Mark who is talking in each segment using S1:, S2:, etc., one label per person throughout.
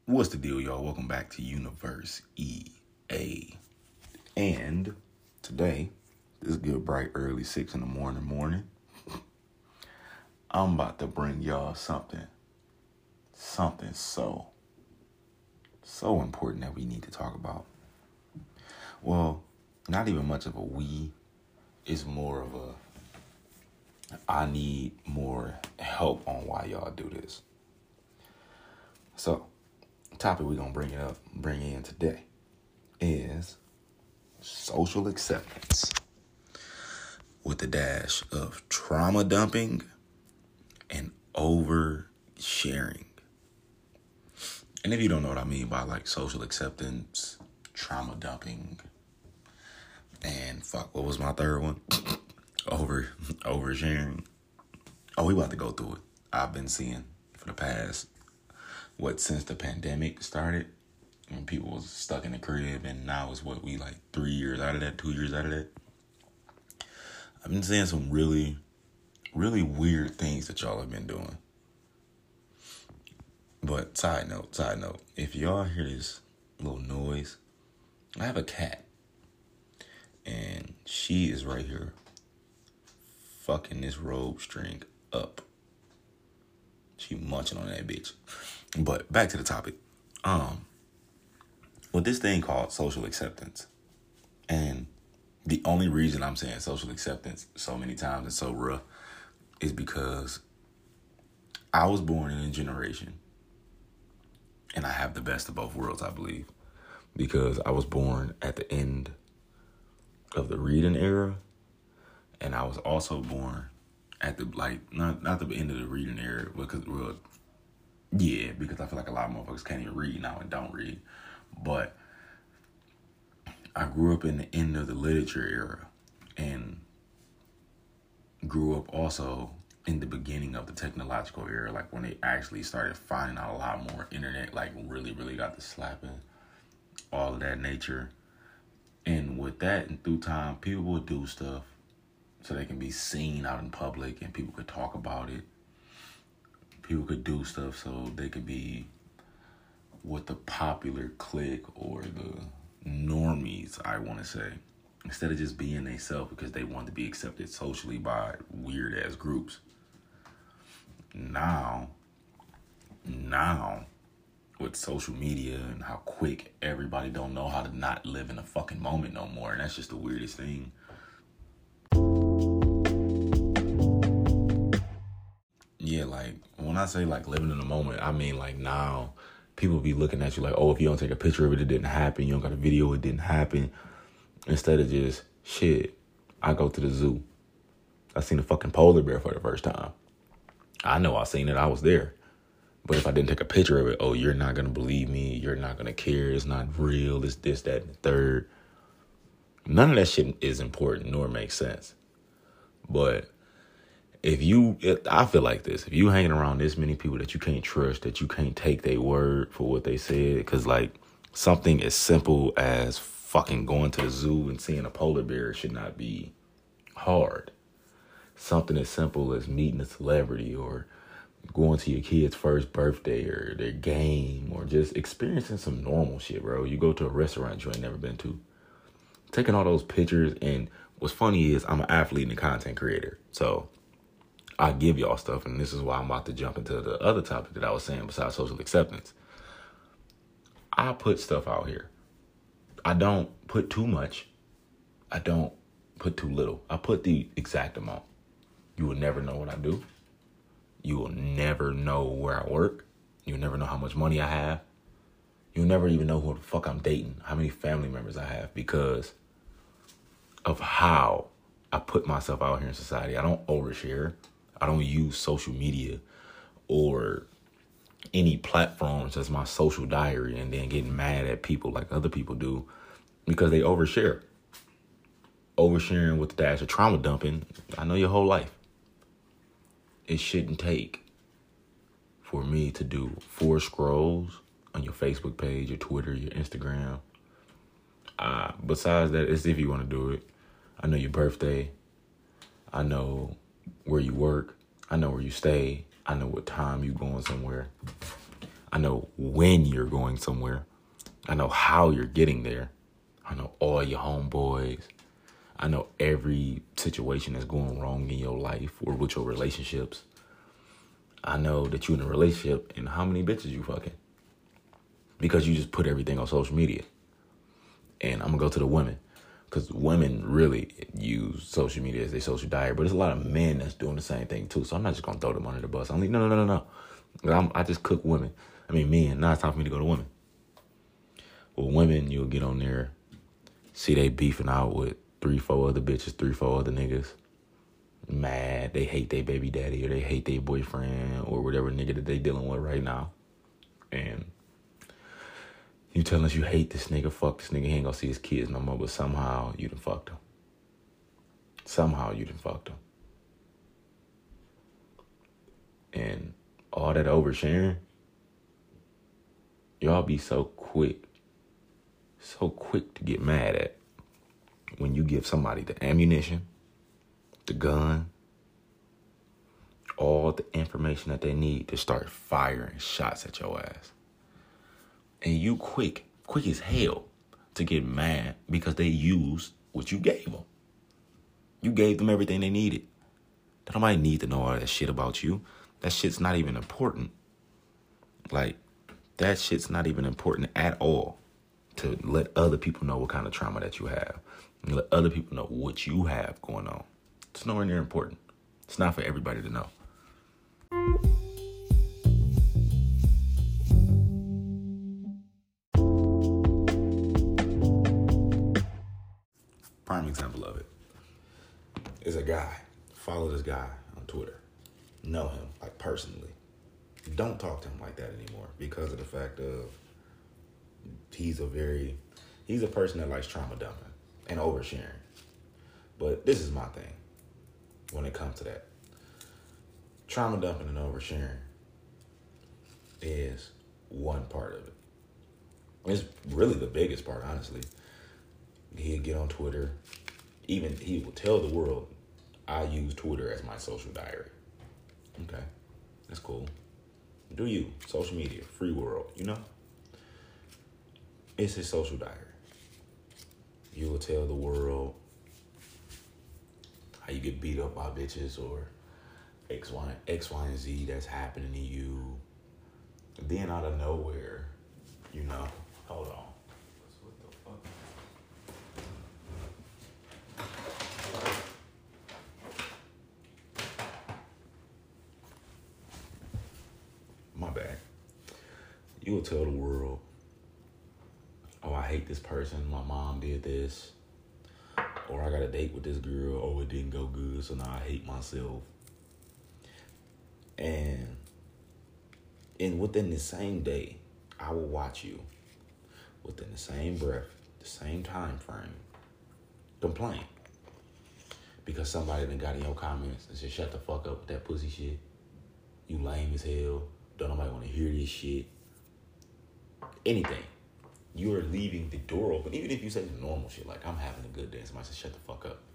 S1: What's the deal, y'all? Welcome back to Universe EA. And today, this good bright early 6 in the morning, I'm about to bring y'all something so important that we need to talk about. Well, not even much of a we. It's more of a I need more help on why y'all do this. So, the topic we're gonna bring in today is social acceptance with a dash of trauma dumping and oversharing. And if you don't know what I mean by like social acceptance, trauma dumping, and what was my third one? Oversharing. Oh, we about to go through it. I've been seeing for the past, since the pandemic started, when people was stuck in the crib, and now it's 3 years out of that, 2 years out of that. I've been seeing some really, really weird things that y'all have been doing. But side note, if y'all hear this little noise, I have a cat, and she is right here fucking this rope string up. She munching on that bitch. But back to the topic. With this thing called social acceptance, and the only reason I'm saying social acceptance so many times and so rough is because I was born in a generation, and I have the best of both worlds, I believe, because I was born at the end of the reading era, and I was also born at the not the end of the reading era, because I feel like a lot of motherfuckers can't even read now and don't read. But I grew up in the end of the literature era and grew up also in the beginning of the technological era, like when they actually started finding out a lot more internet, like really, really got the slapping, all of that nature. And with that, and through time, people would do stuff so they can be seen out in public and people could talk about it. People could do stuff so they could be with the popular clique or the normies, I want to say, instead of just being themselves because they want to be accepted socially by weird ass groups. Now, with social media and how quick everybody don't know how to not live in a fucking moment no more, and that's just the weirdest thing. Yeah, like when I say like living in the moment, I mean like now people be looking at you like, oh, if you don't take a picture of it, it didn't happen. You don't got a video, it didn't happen. Instead of just, shit, I go to the zoo. I seen a fucking polar bear for the first time. I know I seen it. I was there. But if I didn't take a picture of it, oh, you're not going to believe me. You're not going to care. It's not real. It's this, that, and the third. None of that shit is important nor makes sense. But I feel like this. If you hanging around this many people that you can't trust, that you can't take their word for what they said, because like something as simple as fucking going to the zoo and seeing a polar bear should not be hard. Something as simple as meeting a celebrity or going to your kid's first birthday or their game or just experiencing some normal shit, bro. You go to a restaurant you ain't never been to. Taking all those pictures, and what's funny is I'm an athlete and a content creator. So I give y'all stuff, and this is why I'm about to jump into the other topic that I was saying besides social acceptance. I put stuff out here. I don't put too much. I don't put too little. I put the exact amount. You will never know what I do. You will never know where I work. You'll never know how much money I have. You'll never even know who the fuck I'm dating, how many family members I have, because of how I put myself out here in society. I don't overshare. I don't use social media or any platforms as my social diary and then getting mad at people like other people do because they overshare. Oversharing with the dash of trauma dumping, I know your whole life. It shouldn't take for me to do 4 scrolls on your Facebook page, your Twitter, your Instagram. Besides that, it's if you want to do it. I know your birthday. I know where you work. I know where you stay. I know what time you going somewhere. I know when you're going somewhere. I know how you're getting there. I know all your homeboys. I know every situation that's going wrong in your life or with your relationships. I know that you're in a relationship and how many bitches you fucking. Because you just put everything on social media. And I'm going to go to the women. Because women really use social media as their social diary. But there's a lot of men that's doing the same thing too. So I'm not just going to throw them under the bus. I'm like, no. I just cook women. I mean, men. Now it's time for me to go to women. Well, women, you'll get on there, see they beefing out with 3-4 other bitches, 3-4 other niggas. Mad. They hate their baby daddy or they hate their boyfriend or whatever nigga that they dealing with right now. And you telling us you hate this nigga, fuck this nigga, he ain't gonna see his kids no more, but somehow you done fucked him. And all that oversharing, y'all be so quick to get mad at when you give somebody the ammunition, the gun, all the information that they need to start firing shots at your ass. And you quick as hell to get mad because they used what you gave them. You gave them everything they needed. Nobody need to know all that shit about you. That shit's not even important. Like, that shit's not even important at all to let other people know what kind of trauma that you have. And let other people know what you have going on. It's nowhere near important. It's not for everybody to know. Prime example of it is a guy. Follow this guy on Twitter. Know him, like, personally. Don't talk to him like that anymore because of the fact of he's a person that likes trauma dumping and oversharing. But this is my thing when it comes to that. Trauma dumping and oversharing is one part of it. It's really the biggest part, honestly. He'll get on Twitter. Even he will tell the world, I use Twitter as my social diary. Okay, that's cool. Do you? Social media, free world, you know? It's his social diary. You will tell the world how you get beat up by bitches or X, Y, and Z that's happening to you. And then out of nowhere, you know, hold on. What the fuck? My bad. You will tell the world, oh, I hate this person. My mom did this. Or I got a date with this girl. Oh, it didn't go good, so now I hate myself. And within the same day, I will watch you within the same breath, the same time frame, complain. Because somebody done got in your comments and said, shut the fuck up with that pussy shit. You lame as hell. Don't nobody want to hear this shit. Anything. You are leaving the door open. Even if you say normal shit, like I'm having a good day, somebody says shut the fuck up.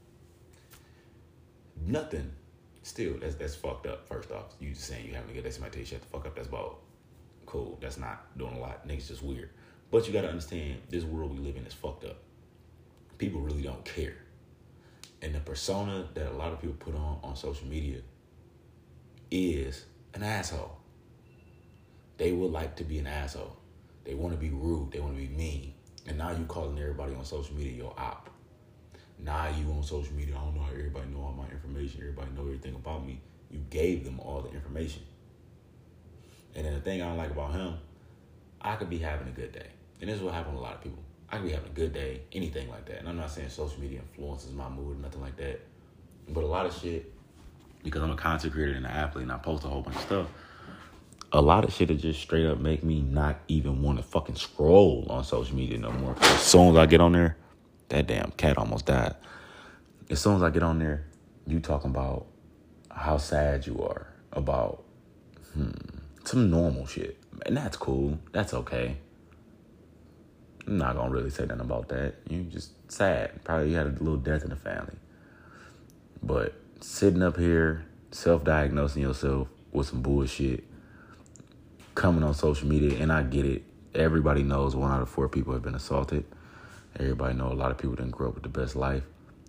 S1: Nothing. Still, that's fucked up, first off. You just saying you having a good day, somebody tell you shut the fuck up, that's bald. Cool. That's not doing a lot. Niggas just weird. But you gotta understand, this world we live in is fucked up. People really don't care. And the persona that a lot of people put on social media is an asshole. They would like to be an asshole. They want to be rude. They want to be mean. And now you calling everybody on social media your op. Now you on social media, I don't know how everybody know all my information. Everybody know everything about me. You gave them all the information. And then the thing I don't like about him, I could be having a good day. And this is what happens to a lot of people. I could be having a good day, anything like that. And I'm not saying social media influences my mood or nothing like that. But a lot of shit, because I'm a content creator and an athlete and I post a whole bunch of stuff, a lot of shit that just straight up make me not even want to fucking scroll on social media no more. As soon as I get on there, that damn cat almost died. As soon as I get on there, you talking about how sad you are about some normal shit. And that's cool. That's okay. I'm not going to really say nothing about that. You just sad. Probably you had a little death in the family. But sitting up here, self-diagnosing yourself with some bullshit, coming on social media, and I get it. Everybody knows 1 out of 4 people have been assaulted. Everybody knows a lot of people didn't grow up with the best life.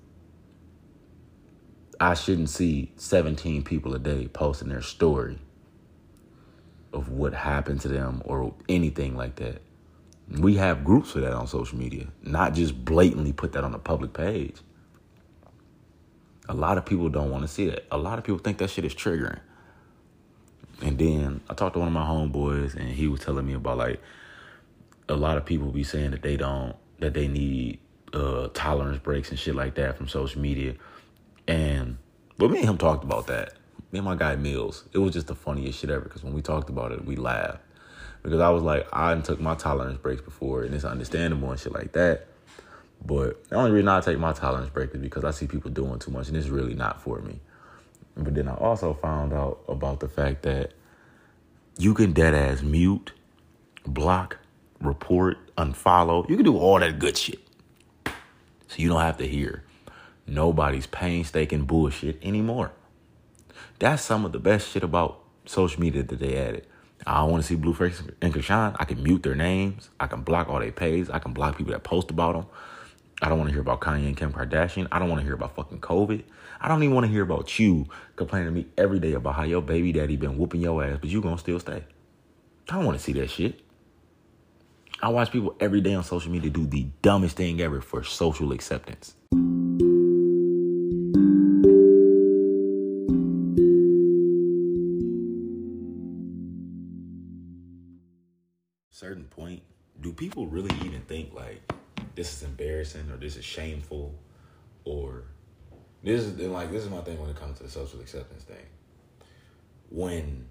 S1: I shouldn't see 17 people a day posting their story of what happened to them or anything like that. We have groups for that on social media, not just blatantly put that on a public page. A lot of people don't want to see that. A lot of people think that shit is triggering. And then I talked to one of my homeboys, and he was telling me about, like, a lot of people be saying that they need tolerance breaks and shit like that from social media. But me and him talked about that. Me and my guy Mills. It was just the funniest shit ever, because when we talked about it, we laughed. Because I was like, I took my tolerance breaks before, and it's understandable and shit like that. But the only reason I take my tolerance break is because I see people doing too much, and it's really not for me. But then I also found out about the fact that you can deadass mute, block, report, unfollow. You can do all that good shit. So you don't have to hear nobody's painstaking bullshit anymore. That's some of the best shit about social media that they added. I don't want to see Blueface and Krishan. I can mute their names. I can block all their pages. I can block people that post about them. I don't want to hear about Kanye and Kim Kardashian. I don't want to hear about fucking COVID. I don't even want to hear about you complaining to me every day about how your baby daddy been whooping your ass, but you gonna still stay. I don't want to see that shit. I watch people every day on social media do the dumbest thing ever for social acceptance. Certain point, do people really even think like this is embarrassing or this is shameful or this is my thing when it comes to the social acceptance thing. When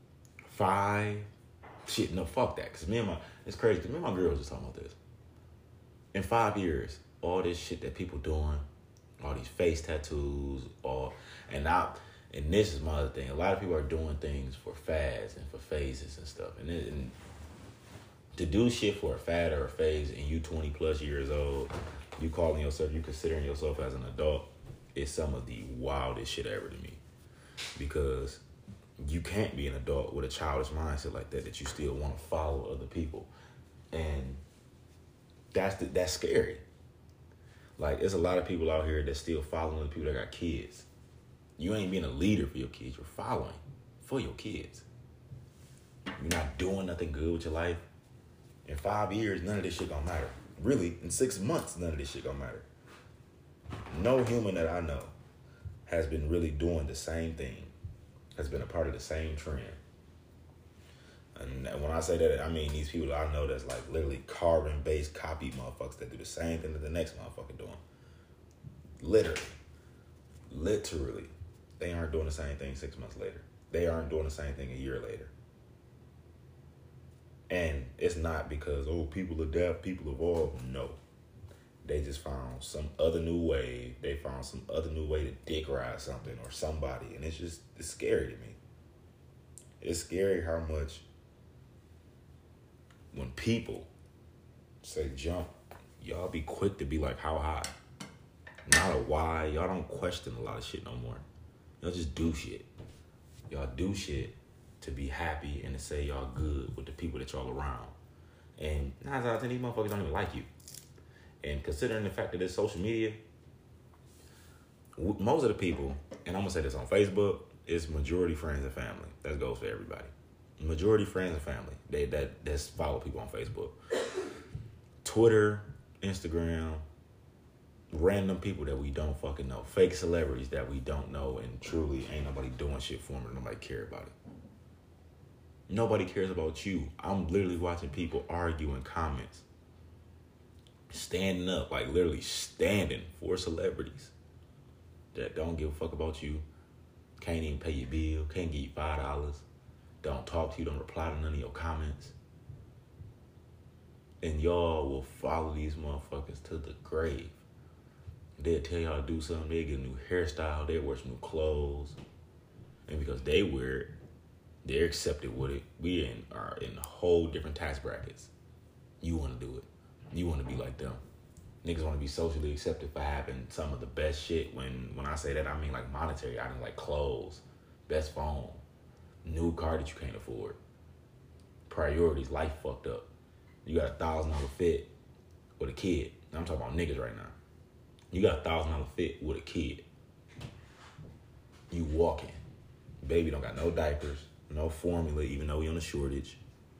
S1: fuck that. Cause it's crazy. Cause me and my girl was just talking about this. In 5 years, all this shit that people doing, all these face tattoos, and this is my other thing. A lot of people are doing things for fads and for phases and stuff. And to do shit for a fad or a phase and you 20 plus years old, you considering yourself as an adult, is some of the wildest shit ever to me. Because you can't be an adult with a childish mindset like that you still want to follow other people. And that's scary. Like, there's a lot of people out here that still following other people that got kids. You ain't being a leader for your kids. You're following for your kids. You're not doing nothing good with your life. In 5 years, none of this shit gonna matter. Really, in 6 months, none of this shit gonna matter. No human that I know has been really doing the same thing, has been a part of the same trend. And when I say that, I mean these people that I know that's like literally carbon-based copy motherfuckers that do the same thing that the next motherfucker doing. Literally. They aren't doing the same thing 6 months later. They aren't doing the same thing a year later. And it's not because, people adapt, people evolve. No. They just found some other new way. They found some other new way to dick ride something or somebody. And it's scary to me. It's scary how much when people say jump, y'all be quick to be like, how high? Not a why. Y'all don't question a lot of shit no more. Y'all just do shit. Y'all do shit to be happy and to say y'all good with the people that y'all around. And 9 out of 10, these motherfuckers don't even like you. And considering the fact that it's social media, most of the people, and I'm going to say this on Facebook, it's majority friends and family. That goes for everybody. Majority friends and family. That's follow people on Facebook. Twitter, Instagram, random people that we don't fucking know. Fake celebrities that we don't know, and truly ain't nobody doing shit for them. Nobody care about it. Nobody cares about you. I'm literally watching people argue in comments. Standing up, like literally standing for celebrities that don't give a fuck about you. Can't even pay your bill. Can't give you $5. Don't talk to you. Don't reply to none of your comments. And y'all will follow these motherfuckers to the grave. They'll tell y'all to do something. They'll get a new hairstyle. They'll wear some new clothes. And because they wear it, they're accepted with it. We are in whole different tax brackets. You want to do it. You want to be like them. Niggas want to be socially accepted for having some of the best shit. When I say that, I mean like monetary items, like clothes, best phone, new car that you can't afford. priorities, life fucked up. You got $1,000 fit with a kid. I'm talking about niggas right now. You got $1,000 fit with a kid. You walking. Baby don't got no diapers, no formula, even though we on a shortage.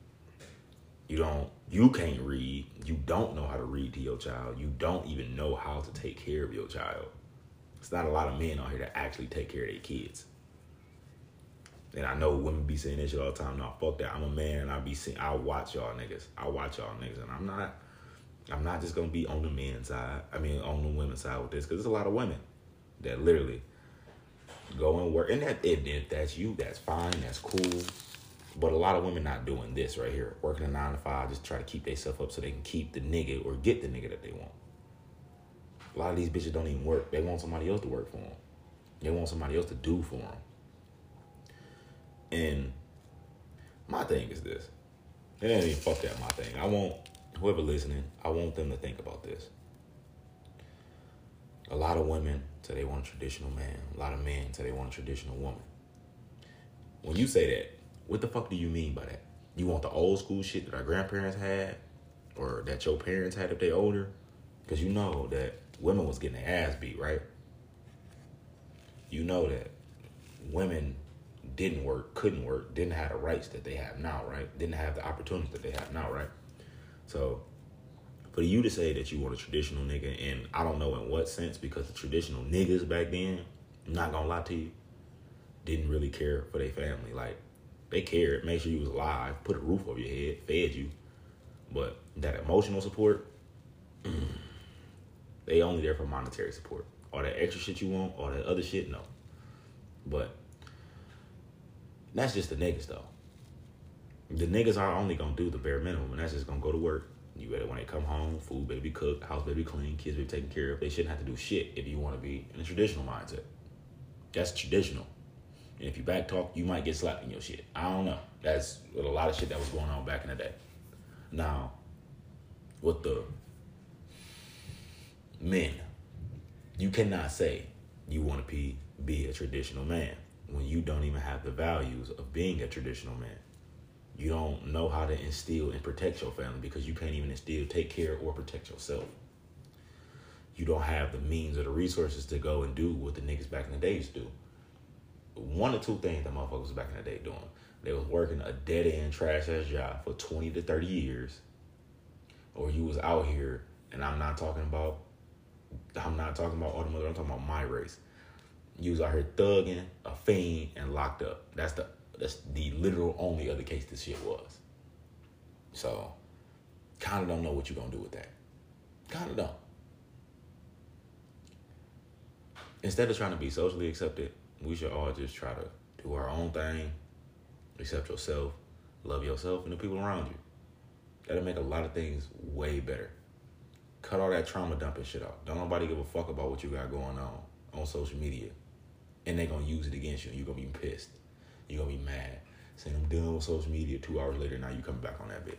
S1: You can't read. You don't know how to read to your child. You don't even know how to take care of your child. It's not a lot of men out here that actually take care of their kids. And I know women be saying this shit all the time. No, fuck that. I'm a man and I watch y'all niggas. And I'm not just gonna be on the men's side. On the women's side with this, because there's a lot of women that literally go and work. And if that's you, that's fine, that's cool. But a lot of women not doing this right here, working a 9 to 5, just try to keep themselves up so they can keep the nigga or get the nigga that they want. A lot of these bitches don't even work. They want somebody else to work for them. They want somebody else to do for them. And my thing is this. It ain't even fuck that my thing. I want whoever listening, I want them to think about this. A lot of women say they want a traditional man. A lot of men say they want a traditional woman. When you say that, what the fuck do you mean by that? You want the old school shit that our grandparents had, or that your parents had if they older? Because you know that women was getting their ass beat, right? You know that women didn't work, couldn't work, didn't have the rights that they have now, right? Didn't have the opportunities that they have now, right? So for you to say that you want a traditional nigga, and I don't know in what sense, because the traditional niggas back then, I'm not gonna lie to you, didn't really care for their family. Like, they cared, made sure you was alive, put a roof over your head, fed you. But that emotional support, they only there for monetary support. All that extra shit you want, all that other shit, no. But that's just the niggas, though. The niggas are only gonna do the bare minimum, and that's just gonna go to work. You better, when they come home, food better be cooked, house better be clean, kids better be taken care of. They shouldn't have to do shit if you want to be in a traditional mindset. That's traditional. And if you back talk, you might get slapped in your shit. I don't know. That's a lot of shit that was going on back in the day. Now, with the men, you cannot say you want to be a traditional man when you don't even have the values of being a traditional man. You don't know how to instill and protect your family because you can't even instill, take care, or protect yourself. You don't have the means or the resources to go and do what the niggas back in the day used to do. One or two things that motherfuckers was back in the day doing. They was working a dead-end, trash-ass job for 20 to 30 years. Or you was out here, and I'm not talking about all the mother, I'm talking about my race. You was out here thugging, a fiend, and locked up. That's the literal only other case this shit was. So, kind of don't know what you're going to do with that. Kind of don't. Instead of trying to be socially accepted, we should all just try to do our own thing, accept yourself, love yourself and the people around you. That'll make a lot of things way better. Cut all that trauma dumping shit out. Don't nobody give a fuck about what you got going on social media. And they gonna use it against you and you're gonna be pissed. You're gonna be mad. Saying I'm done with social media, 2 hours later, now you coming back on that bitch.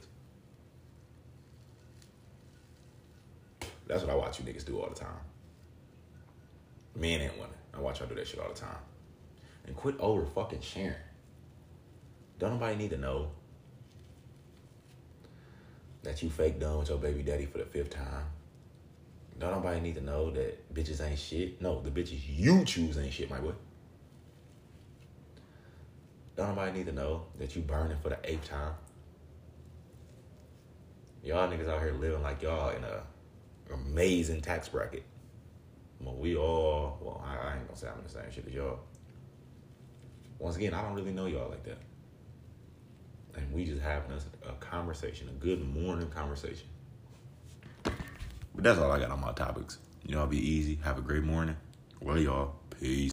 S1: That's what I watch you niggas do all the time. Men and women. I watch y'all do that shit all the time. And quit over fucking sharing. Don't nobody need to know that you fake done with your baby daddy for the 5th time. Don't nobody need to know that bitches ain't shit. No, the bitches you choose ain't shit, my boy. Don't nobody need to know that you burning for the 8th time. Y'all niggas out here living like y'all in a amazing tax bracket. I ain't gonna say I'm in the same shit as y'all. Once again, I don't really know y'all like that. And we just having a conversation, a good morning conversation. But that's all I got on my topics. Y'all be easy. Have a great morning. Well, y'all. Peace.